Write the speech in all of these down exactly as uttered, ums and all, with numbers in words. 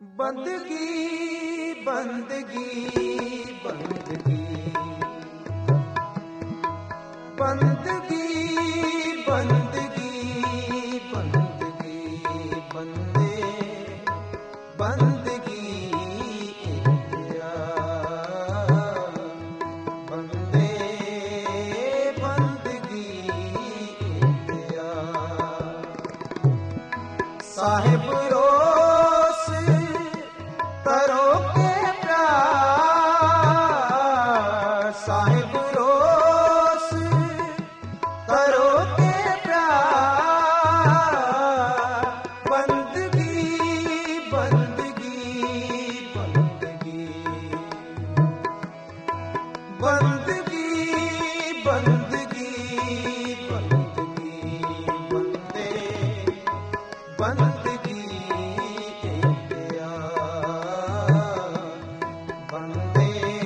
बंदगी बंदगी बंदगी बंदगी बंदगी बंदगी बंदे बंदगी इख्तियार बंदे बंदगी इख्तियार साहिब रोस करो के प्यार साहिब रोस करो के प्यार बंदगी बंदगी बंदगी बंदगी बंदगी बंदगी बंदे बंदगी इख्तियार बंदे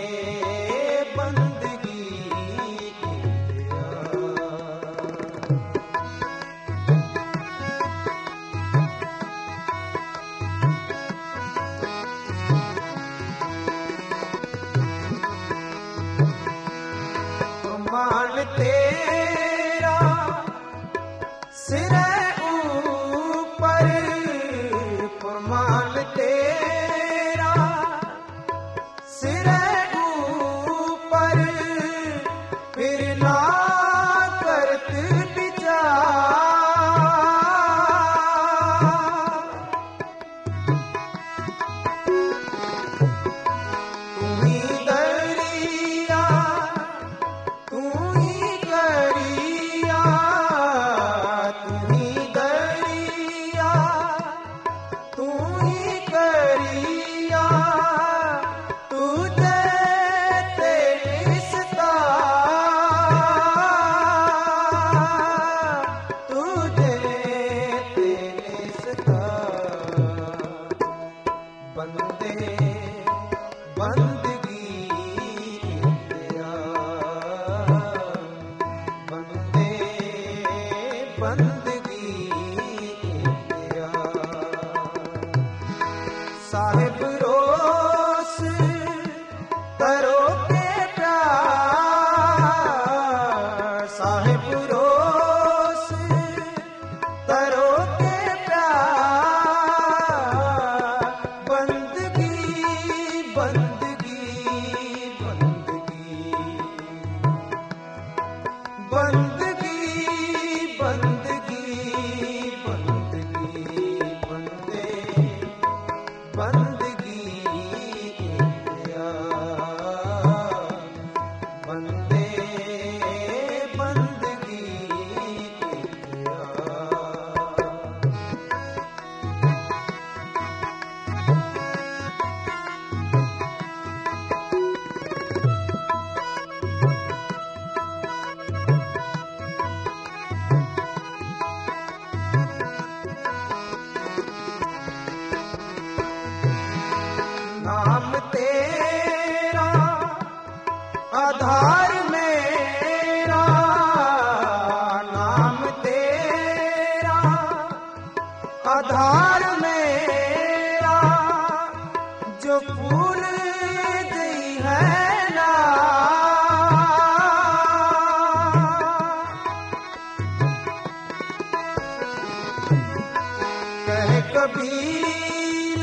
बंदगी इख्तियार मान तेरा सिरे ऊपर फरमान तेरा सिरे ऊपर फिर ना करत विचार तू ही दरिया तू ही गरिया तू ही दरिया तू ही गरिया तुझे तेरिश्ता तुझे तेरिश्ता बंदे बंदगी इख्तियार बंदे बंदगी इख्तियार साहिब रोस करो के प्यार साहिब रोस करो के प्यार बंदगी बंदगी बंदगी बंदगी बंदगी बंदगी बंदे बंदगी इख्तियार बंदे बंदगी नाम तेरा आधार मेरा नाम तेरा आधार मेरा जो फूल दी है ना कह कबीर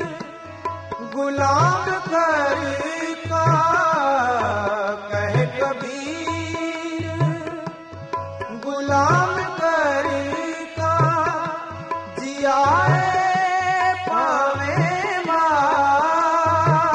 गुलाम घर का कह कबीर गुलाम घर का जियाए पावे माँ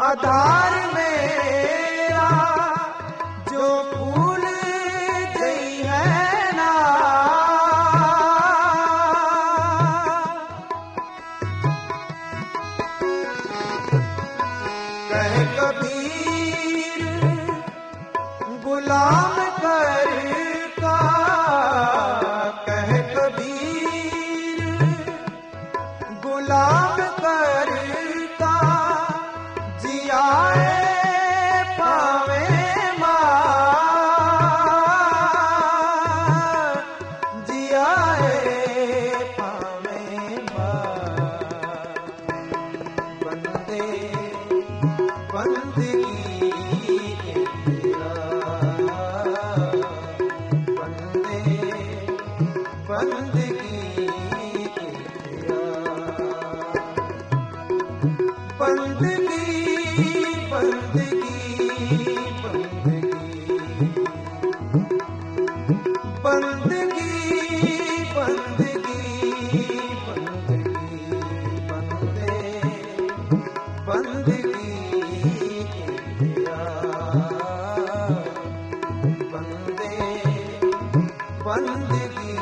आधार मेरा जो भूल गई है ना, कहे कबीर गुलाम कर का, कहे कबीर गुलाम कर का, जियाए पावे माँ, जियाए पावे माँ, बंदे बंदगी तेरा, बंदे बंदगी तेरा, बंदगी बंदगी बंदगी बंदगी बंदगी बंदगी बंदगी बंदगी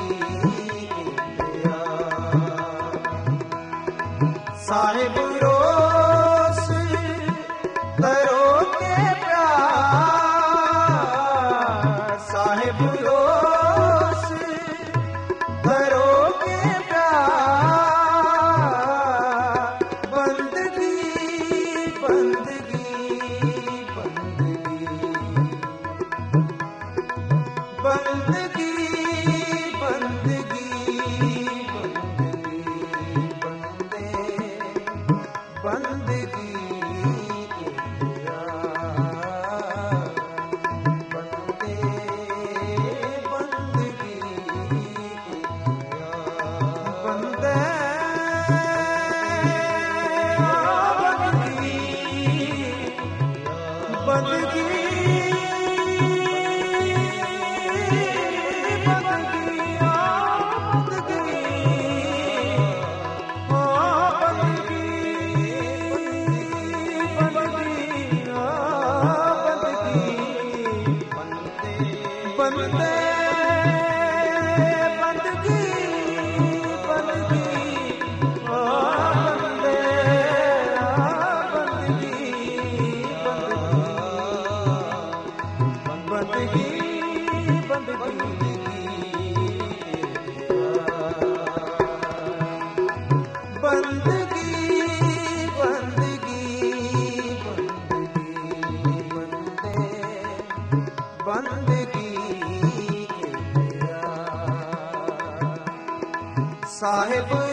साहिब रोस करो के प्यार, साहिब रोस करो के प्यार, बंदगी बंदगी बंदगी बंदगी बंदगी बंदगी तेरा, बंदे बंदगी तेरा, बंदे बंदगी बंदगी बंदे बंदगी बंदगी ओ बंदे बंदगी बंदगी बंदगी बंदगी बंदगी साहिब